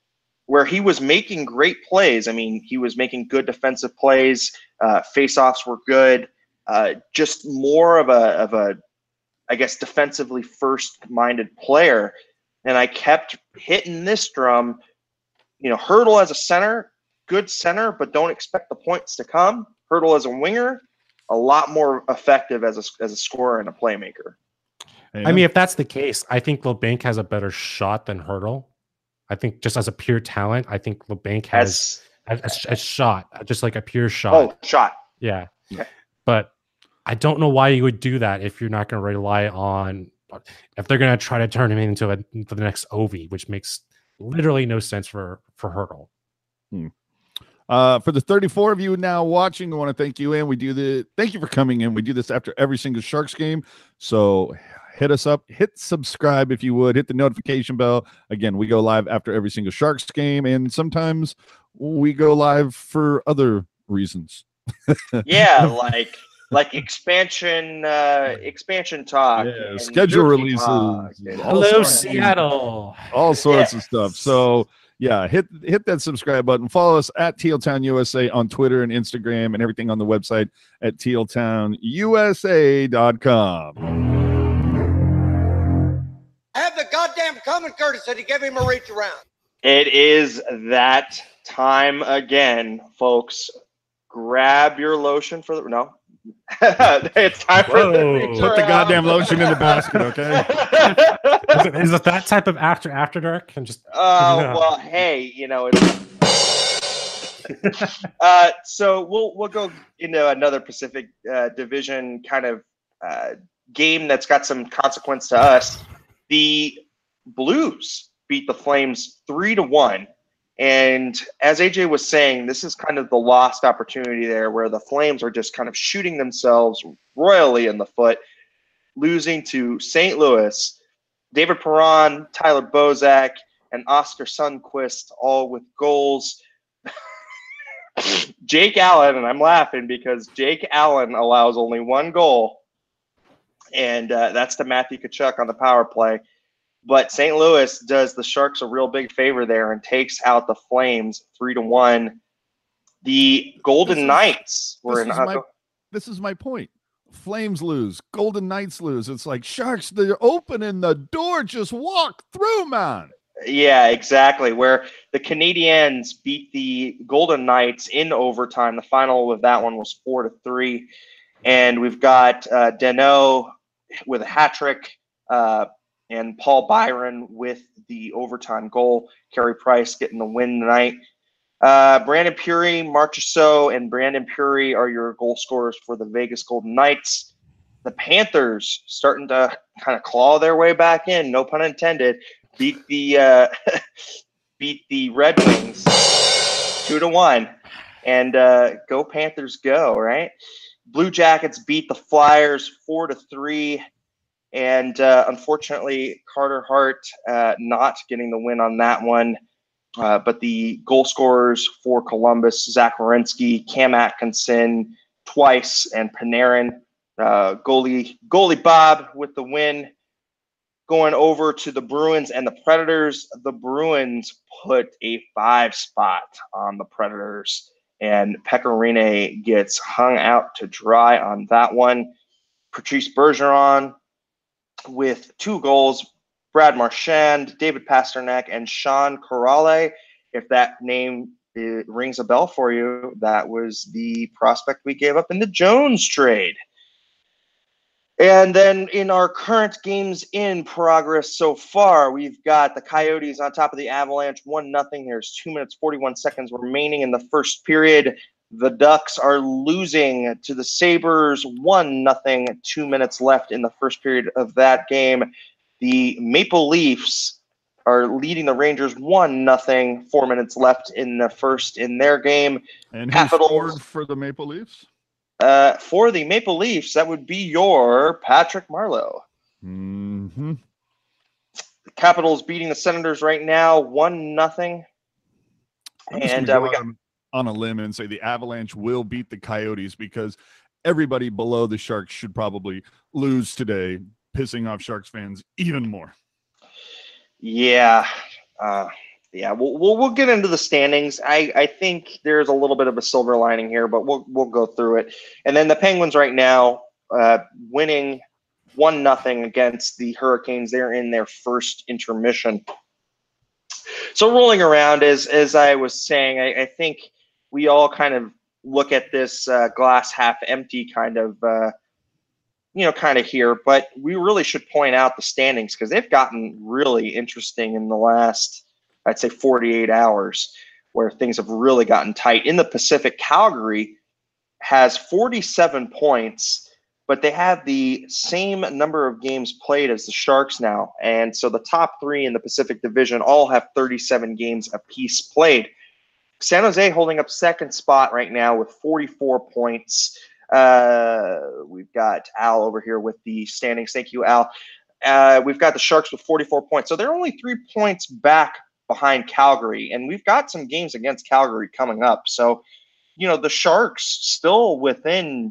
where he was making great plays. I mean, he was making good defensive plays. Face-offs were good. Just more of a, I guess, defensively first-minded player. And I kept hitting this drum. Hurdle as a center, good center, but don't expect the points to come. Hurdle as a winger, a lot more effective as a scorer and a playmaker. I mean, if that's the case, I think Labanc has a better shot than Hurdle. I think just as a pure talent, I think Labanc has a shot, just like a pure shot. Oh, shot. Yeah. Okay. But I don't know why you would do that if you're not going to rely on, if they're going to try to turn him into the next Ovi, which makes literally no sense for Hurdle. For the 34 of you now watching, I want to thank you, and thank you for coming in. We do this after every single Sharks game, so hit us up, hit subscribe if you would, hit the notification bell. Again, we go live after every single Sharks game, and sometimes we go live for other reasons. Yeah, like expansion talk, yeah, schedule releases, hello Seattle, all sorts of stuff. So yeah, hit that subscribe button. Follow us at Tealtown USA on Twitter and Instagram, and everything on the website at tealtownusa.com. Have the goddamn common courtesy to give him a reach around. It is that time again, folks. Grab your lotion for the no. It's time for the reach put the goddamn lotion in the basket, okay? Is it that type of after dark? And just well, hey, it's so we'll go into another Pacific Division kind of game that's got some consequence to us. The Blues beat the Flames 3-1. And as AJ was saying, this is kind of the lost opportunity there where the Flames are just kind of shooting themselves royally in the foot, losing to St. Louis. David Perron, Tyler Bozak, and Oscar Sundqvist all with goals. Jake Allen, and I'm laughing because Jake Allen allows only one goal, and that's to Matthew Tkachuk on the power play. But St. Louis does the Sharks a real big favor there and takes out the Flames 3-1. The Golden Knights were in. This is my point. Flames lose, Golden Knights lose. It's like Sharks, they're opening the door. Just walk through, man. Yeah, exactly. Where the Canadiens beat the Golden Knights in overtime. The final of that one was 4-3. And we've got Danault with a hat trick. And Paul Byron with the overtime goal. Carey Price getting the win tonight. Brandon Puri, Marchessault, and Brandon Puri are your goal scorers for the Vegas Golden Knights. The Panthers starting to kind of claw their way back in, no pun intended. Beat the Red Wings 2-1. And go Panthers go, right? Blue Jackets beat the Flyers 4-3. And unfortunately, Carter Hart not getting the win on that one. But the goal scorers for Columbus, Zach Werenski, Cam Atkinson twice, and Panarin. Goalie Bob with the win. Going over to the Bruins and the Predators. The Bruins put a 5 spot on the Predators. And Pekka Rinne gets hung out to dry on that one. Patrice Bergeron with 2 goals, Brad Marchand, David Pasternak, and Sean Corrale. If that name rings a bell for you, that was the prospect we gave up in the Jones trade. And then in our current games in progress so far, we've got the Coyotes on top of the Avalanche, 1-0. There's 2 minutes, 41 seconds remaining in the first period. The Ducks are losing to the Sabres 1-0, 2 minutes left in the first period of that game. The Maple Leafs are leading the Rangers 1-0, 4 minutes left in the first in their game. And who scored for the Maple Leafs? For the Maple Leafs, that would be your Patrick Marleau. Mm-hmm. The Capitals beating the Senators right now 1-0. And we got on a limb and say the Avalanche will beat the Coyotes because everybody below the Sharks should probably lose today, pissing off Sharks fans even more. Yeah. Yeah, we'll get into the standings. I think there's a little bit of a silver lining here, but we'll go through it. And then the Penguins right now winning 1-0 against the Hurricanes. They're in their first intermission. So rolling around, as I was saying, I think we all kind of look at this glass half empty kind of here, but we really should point out the standings because they've gotten really interesting in the last, I'd say, 48 hours, where things have really gotten tight. In the Pacific, Calgary has 47 points, but they have the same number of games played as the Sharks now. And so the top three in the Pacific Division all have 37 games apiece played. San Jose holding up second spot right now with 44 points. We've got Al over here with the standings. Thank you, Al. We've got the Sharks with 44 points. So they're only 3 points back behind Calgary. And we've got some games against Calgary coming up. So, the Sharks still within,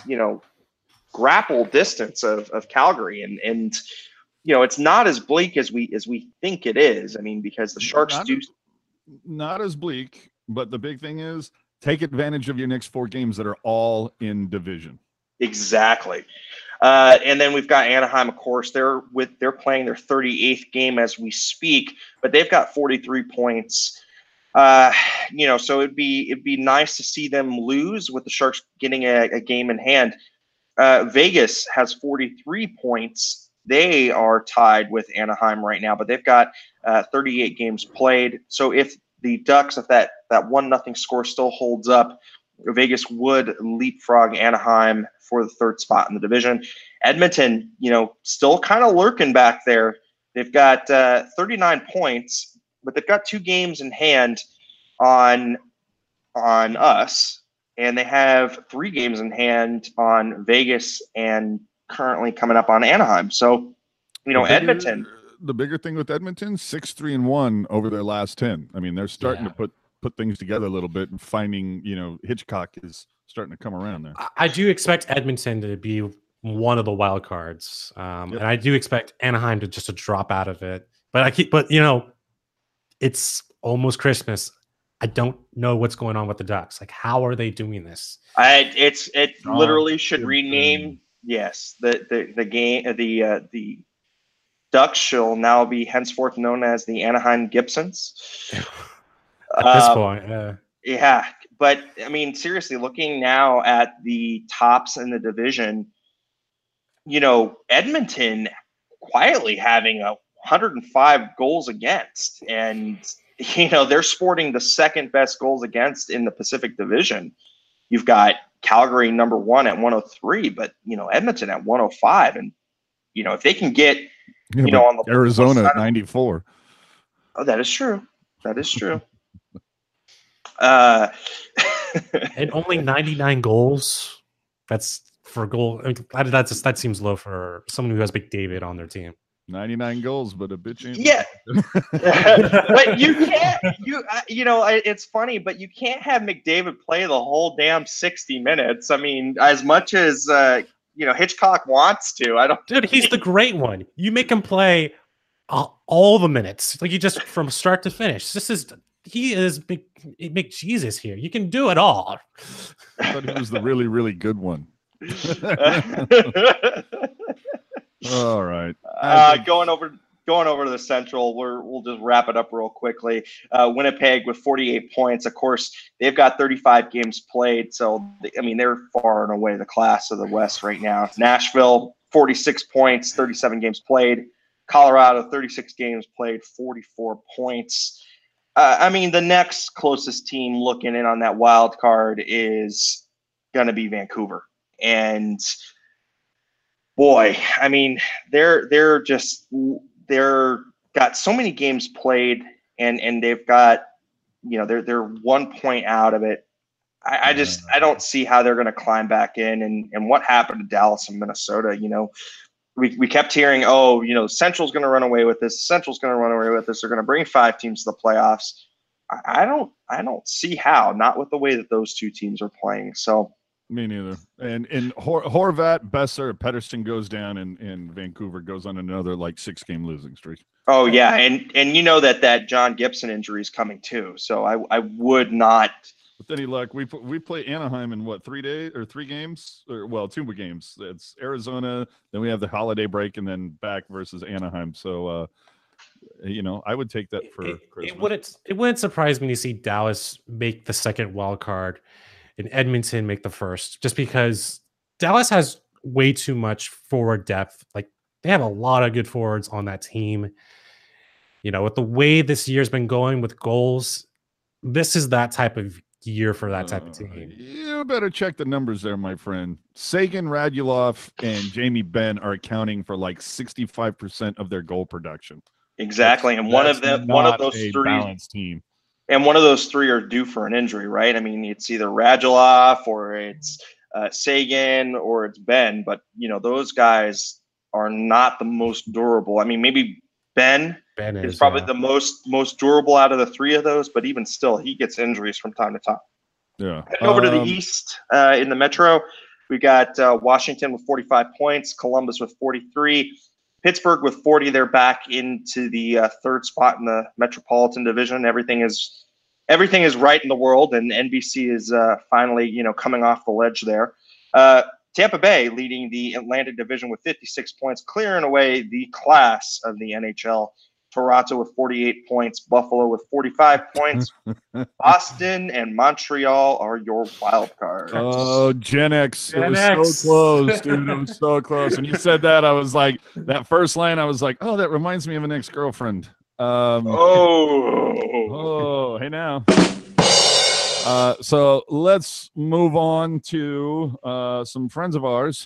grapple distance of Calgary. And it's not as bleak as we think it is. I mean, because the Sharks not as bleak, but the big thing is take advantage of your next 4 games that are all in division. Exactly. And then we've got Anaheim, of course. They're playing their 38th game as we speak, but they've got 43 points. So it'd be nice to see them lose with the Sharks getting a game in hand. Vegas has 43 points. They are tied with Anaheim right now, but they've got 38 games played. So if the Ducks, if that 1-0 score still holds up, Vegas would leapfrog Anaheim for the third spot in the division. Edmonton, still kind of lurking back there. They've got 39 points, but they've got 2 games in hand on us, and they have 3 games in hand on Vegas and currently coming up on Anaheim. So, Edmonton. The bigger thing with Edmonton, 6-3-1 over their last 10. I mean, they're starting to put things together a little bit and finding, Hitchcock is starting to come around there. I do expect Edmonton to be one of the wild cards. And I do expect Anaheim to drop out of it. But it's almost Christmas. I don't know what's going on with the Ducks. Like, how are they doing this? It literally should rename. Yes, the game, the Ducks shall now be henceforth known as the Anaheim Gibsons. At this point, yeah. But I mean, seriously, looking now at the tops in the division, Edmonton quietly having 105 goals against, and they're sporting the second best goals against in the Pacific Division. You've got Calgary number 1 at 103, but Edmonton at 105, and if they can get on the Arizona at 94. Oh, that is true. That is true. And only 99 goals. That's for goal. That seems low for someone who has McDavid on their team. 99 goals, but a bitch ain't. Yeah. But you can't. It's funny, but you can't have McDavid play the whole damn 60 minutes. I mean, as much as Hitchcock wants to. I don't. Dude, he's the great one. You make him play all the minutes, like you just from start to finish. He is big Jesus here. You can do it all. I thought he was the really, really good one. All right. Going over to the Central, we'll just wrap it up real quickly. Winnipeg with 48 points. Of course, they've got 35 games played, so they're far and away the class of the West right now. Nashville, 46 points, 37 games played. Colorado, 36 games played, 44 points. The next closest team looking in on that wild card is going to be Vancouver, and boy, they're got so many games played, and they've got, they're 1 point out of it. I don't see how they're going to climb back in, and what happened to Dallas and Minnesota. We kept hearing, Central's going to run away with this. Central's going to run away with this. They're going to bring 5 teams to the playoffs. I don't see how, not with the way that those 2 teams are playing. So Me neither. And Horvat, Besser, Pedersen goes down, and Vancouver goes on another like 6-game losing streak. Oh yeah, and you know that John Gibson injury is coming too. So I would not. With any luck, we play Anaheim in what 3 days or 3 games or well 2 games. It's Arizona, then we have the holiday break, and then back versus Anaheim. So I would take that for Christmas. It wouldn't surprise me to see Dallas make the second wild card and Edmonton make the first, just because Dallas has way too much forward depth. Like they have a lot of good forwards on that team. With the way this year's been going with goals, this is that type of year for that type of team. You better check the numbers there, my friend. Sagan, Radulov, and Jamie Benn are accounting for like 65% of their goal production. Exactly, and one of those three balanced team. And one of those three are due for an injury, right? I mean, it's either Radulov or it's Sagan or it's Ben, but those guys are not the most durable. I mean, maybe Ben is probably the most durable out of the three of those, but even still, he gets injuries from time to time. Yeah. Heading over to the East in the Metro, we got Washington with 45 points, Columbus with 43, Pittsburgh with 40. They're back into the third spot in the Metropolitan Division. Everything is right in the world, and NBC is finally coming off the ledge there. Tampa Bay leading the Atlantic Division with 56 points, clearing away the class of the NHL. Toronto with 48 points, Buffalo with 45 points. Boston and Montreal are your wild cards. Oh, Gen X. It was so close, dude. It was so close. When you said that, I was like, that first line, I was like, oh, that reminds me of an ex-girlfriend. Oh, hey now. So let's move on to some friends of ours.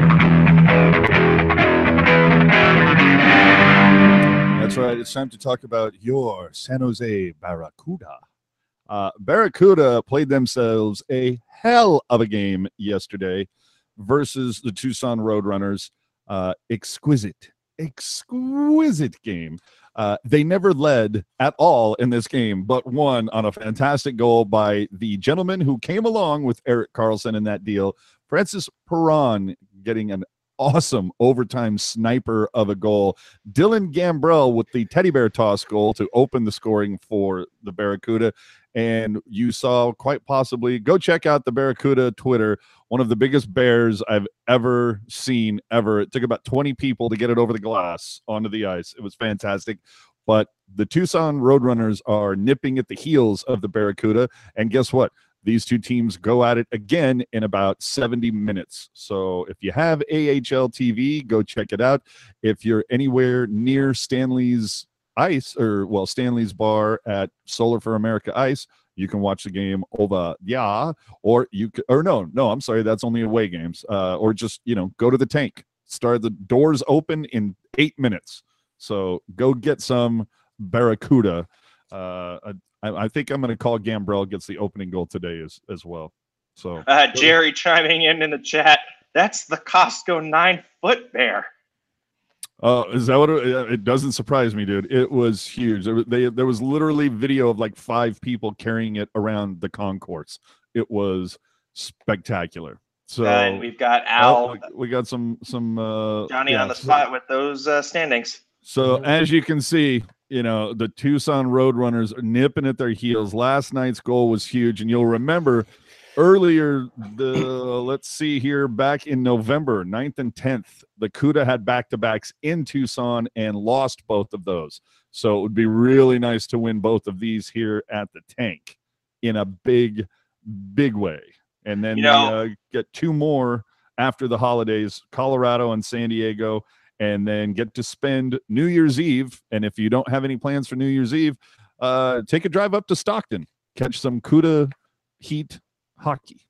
That's right. It's time to talk about your San Jose Barracuda. Barracuda played themselves a hell of a game yesterday versus the Tucson Roadrunners. Exquisite game. They never led at all in this game, but won on a fantastic goal by the gentleman who came along with Erik Karlsson in that deal, Francis Perron, getting an awesome overtime sniper of a goal. Dylan Gambrell with the teddy bear toss goal to open the scoring for the Barracuda. And you saw quite possibly, go check out the Barracuda Twitter, one of the biggest bears I've ever seen ever. It took about 20 people to get it over the glass onto the ice. It was fantastic. But the Tucson Roadrunners are nipping at the heels of the Barracuda. And guess what? These two teams go at it again in about 70 minutes. So if you have AHL TV, go check it out. If you're anywhere near Stanley's Ice, Stanley's Bar at Solar for America Ice, you can watch the game over I'm sorry, that's only away games. Or just, go to the tank. Start the doors open in 8 minutes. So go get some Barracuda. I think I'm going to call Gambrell gets the opening goal today as well. So Jerry chiming in the chat. That's the Costco 9-foot bear. Is that what it doesn't surprise me, dude. It was huge. There was literally video of like 5 people carrying it around the concourse. It was spectacular. So and we've got Al. We got some Johnny on the spot with those standings. So as you can see, the Tucson Roadrunners are nipping at their heels. Last night's goal was huge, and you'll remember earlier, let's see here, back in November 9th and 10th, the CUDA had back-to-backs in Tucson and lost both of those. So it would be really nice to win both of these here at the tank in a big, big way. And then get 2 more after the holidays, Colorado and San Diego, and then get to spend New Year's Eve. And if you don't have any plans for New Year's Eve, take a drive up to Stockton, catch some CUDA Heat hockey.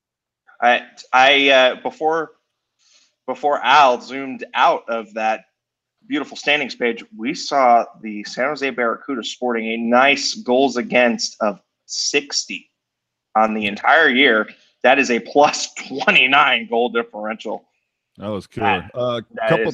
Before Al zoomed out of that beautiful standings page, we saw the San Jose Barracuda sporting a nice goals against of 60 on the entire year. That is a plus 29 goal differential. That was killer. Couple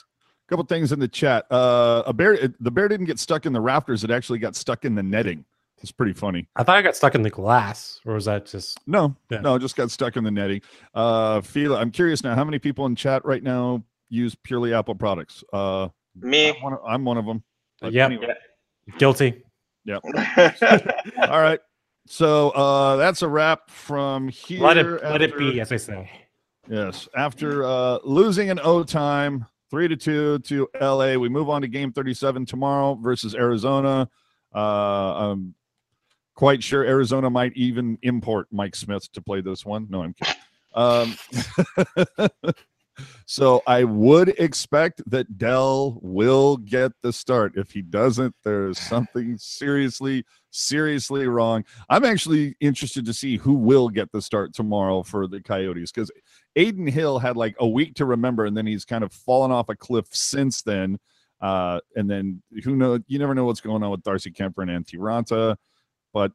things in the chat. The bear didn't get stuck in the rafters. It actually got stuck in the netting. It's pretty funny. I thought I got stuck in the glass, or was that just No, Yeah. no, just got stuck in the netting. Fila, I'm curious now, how many people in chat right now use purely Apple products? Me. I'm one of them. But Yep. anyway. guilty? All right. So that's a wrap from here. Let it after- be, as I say. Yes. After losing in overtime, 3-2 to LA, we move on to game 37 tomorrow versus Arizona. I'm quite sure Arizona might even import Mike Smith to play this one. No, I'm kidding. So I would expect that Dell will get the start. If he doesn't, there's something seriously wrong. I'm actually interested to see who will get the start tomorrow for the Coyotes, because Aiden Hill had like a week to remember, and then he's kind of fallen off a cliff since then. And then who knows? You never know what's going on with Darcy Kemper and Antti Raanta. But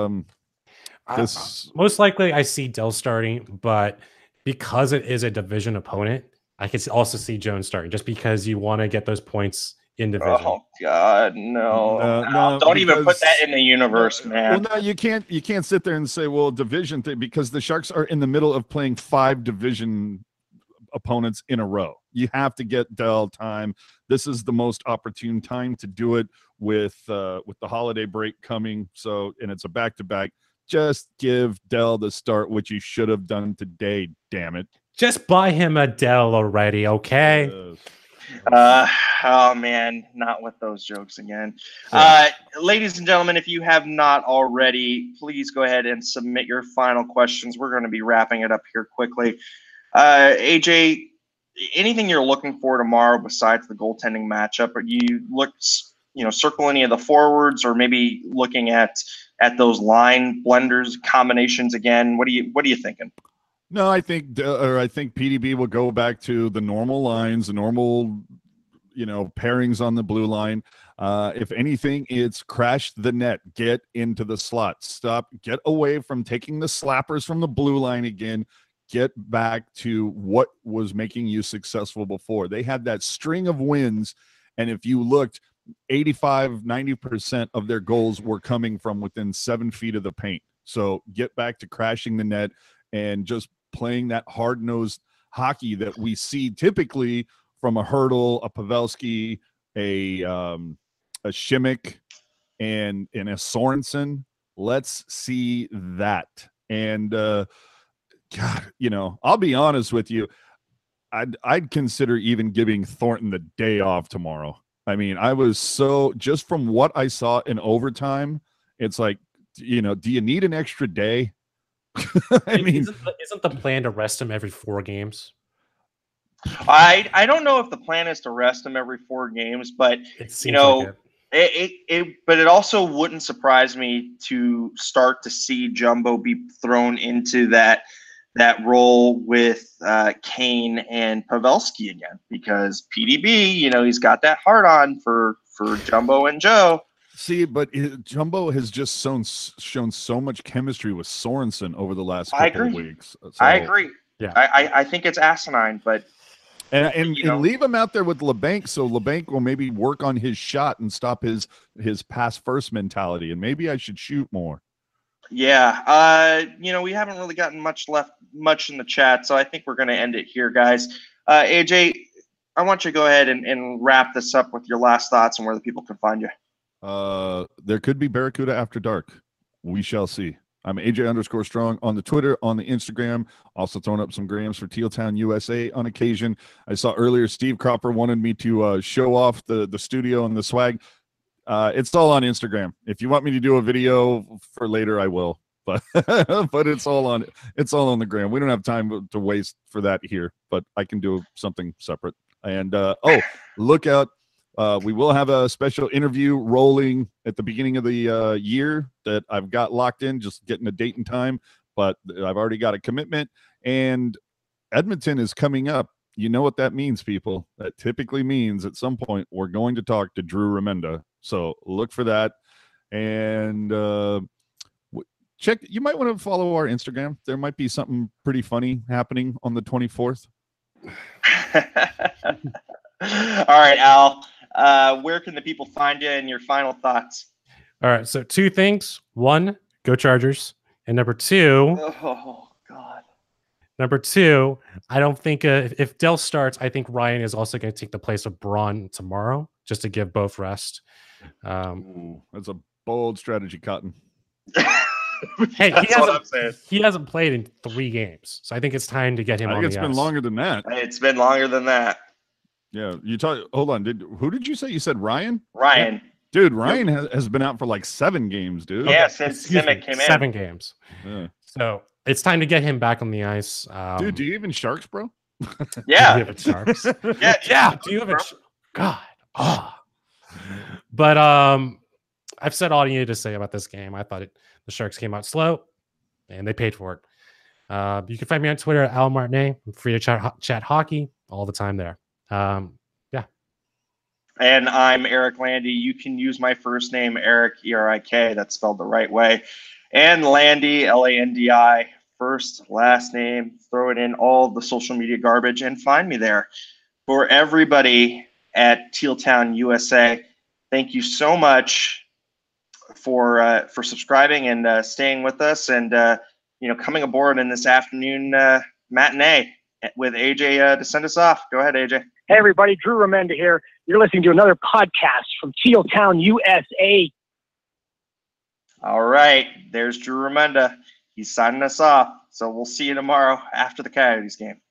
this Most likely I see Dell starting, but because it is a division opponent, I can also see Jones starting, just because you want to get those points in division. Oh God, no! No, Don't even put because- that in the universe, man. Well, no, you can't sit there and say, well, division thing, because the Sharks are in the middle of playing 5 division opponents in a row. You have to get Dell time. This is the most opportune time to do it with the holiday break coming. So, and it's a back-to-back. Just give Dell the start, which you should have done today. Damn it. Just buy him a Dell already, okay? Oh man, not with those jokes again. Yeah. Ladies and gentlemen, if you have not already, please go ahead and submit your final questions. We're going to be wrapping it up here quickly. AJ, anything you're looking for tomorrow besides the goaltending matchup? Or circle any of the forwards, or maybe looking at those line blenders combinations again? What are you thinking? No, I think PDB will go back to the normal lines, the normal, pairings on the blue line. If anything, it's crash the net, get into the slot, get away from taking the slappers from the blue line again. Get back to what was making you successful before. They had that string of wins, and if you looked, 85-90% of their goals were coming from within 7 feet of the paint. So get back to crashing the net and just playing that hard-nosed hockey that we see typically from a Hurdle, a Pavelski, a Shimmick, and a Sorensen. Let's see that. And God, I'll be honest with you. I'd consider even giving Thornton the day off tomorrow. I mean, I was just from what I saw in overtime, it's like, do you need an extra day? I mean, isn't the plan to rest him every 4 games? I don't know if the plan is to rest him every 4 games, but It seems like it. But it also wouldn't surprise me to start to see Jumbo be thrown into that role with Kane and Pavelski again, because PDB, he's got that heart on for Jumbo and Joe. See, but Jumbo has just shown so much chemistry with Sorensen over the last couple of weeks. So, I agree. Yeah. I think it's asinine, but and leave him out there with LeBanc, so LeBanc will maybe work on his shot and stop his pass first mentality, and maybe I should shoot more. Yeah. We haven't really gotten much in the chat, so I think we're going to end it here, guys. AJ, I want you to go ahead and wrap this up with your last thoughts and where the people can find you. There could be Barracuda After Dark. We shall see. I'm AJ_Strong on the Twitter, on the Instagram. Also throwing up some grams for Teal Town USA on occasion. I saw earlier Steve Cropper wanted me to show off the studio and the swag. It's all on Instagram. If you want me to do a video for later, I will. But it's all on the gram. We don't have time to waste for that here, but I can do something separate. And look out. We will have a special interview rolling at the beginning of the year that I've got locked in, just getting a date and time, but I've already got a commitment. And Edmonton is coming up. You know what that means, people. That typically means at some point we're going to talk to Drew Remenda. So look for that. And check. You might want to follow our Instagram. There might be something pretty funny happening on the 24th. All right, Al. Where can the people find you and your final thoughts? All right. So 2 things. 1, go Chargers. And number 2, Oh God. I don't think if Dell starts, I think Ryan is also going to take the place of Braun tomorrow, just to give both rest. Ooh, that's a bold strategy, Cotton. Hey, That's what I'm saying. he hasn't played in 3 games, so I think it's time to get him I on think the it's been ice. longer than that. It's been longer than that. Yeah, you talk. Hold on. Who did you say? You said Ryan? Ryan. Dude, Ryan has been out for like 7 games, dude. Yeah, since Excuse me, Simic came in. 7 games. Yeah. So it's time to get him back on the ice. Dude, do you even Sharks, bro? Do you Yeah. have it, Sharks? Yeah. Do you have it? God. But I've said all I needed to say about this game. I thought the Sharks came out slow, and they paid for it. You can find me on Twitter at Al Martinet. I'm free to chat hockey all the time there. And I'm Eric Landy. You can use my first name, Eric, E-R-I-K. That's spelled the right way. And Landy, L-A-N-D-I. First, last name. Throw it in all the social media garbage and find me there. For everybody at Teal Town, USA, thank you so much for subscribing and staying with us and coming aboard in this afternoon matinee with AJ to send us off. Go ahead, AJ. Hey, everybody. Drew Remenda here. You're listening to another podcast from Teal Town, USA. All right. There's Drew Remenda. He's signing us off. So we'll see you tomorrow after the Coyotes game.